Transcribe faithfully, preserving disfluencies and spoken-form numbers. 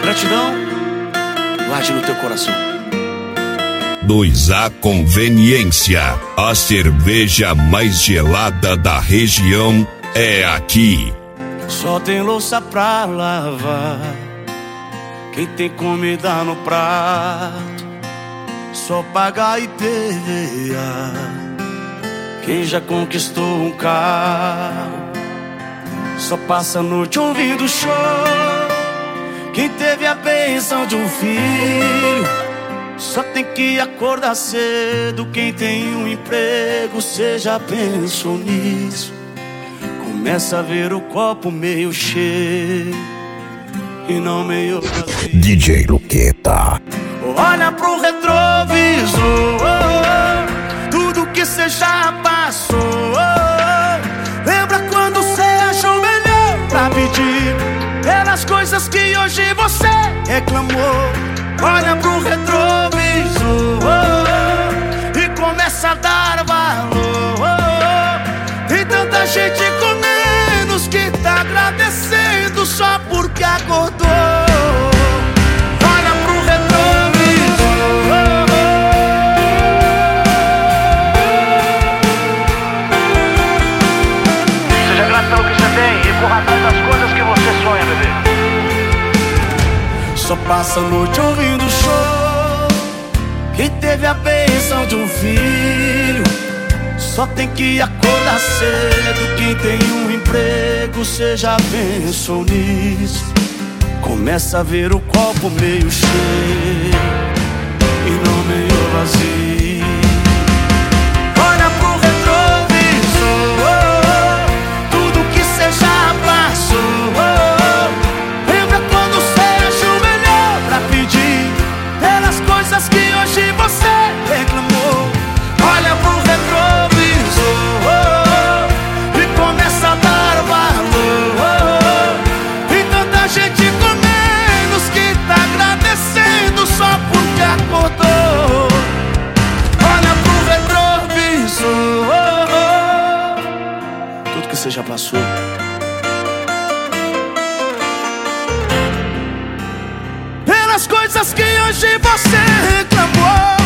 Gratidão, guarde no teu coração. dois A Conveniência, a cerveja mais gelada da região é aqui. Só tem louça pra lavar, quem tem comida no prato, só paga I P V A, quem já conquistou um carro, só passa a noite ouvindo show, quem teve a bênção de um filho, só tem que acordar cedo, quem tem um emprego, cê já pensou nisso? Começa a ver o copo meio cheio e não meio vazio. D J Luqueta. Olha pro retrovisor, tudo que cê já passou. Lembra quando cê achou melhor pra pedir pelas coisas que hoje você reclamou? Olha pro retrovisor e começa a dar valor. Tem tanta gente com menos que tá agradecendo só porque acordou. Olha pro retrovisor. Seja grato pelo que você tem e corra atrás das coisas que você sonha, bebê. Só passa a noite ouvindo show, quem teve a bênção de um filho, só tem que acordar cedo, quem tem um emprego, cê já pensou nisso? Começa a ver o copo meio cheio e não meio vazio. Olha pro retrovisor, tudo que cê já passou. Lembra quando cê achou melhor pra pedir pelas coisas que hoje você reclamou? Olha pro retrovisor e começa a dar valor. Tem tanta gente com menos que tá agradecendo só porque acordou. Olha pro retrovisor, tudo que você já passou. Pelas coisas que hoje você reclamou.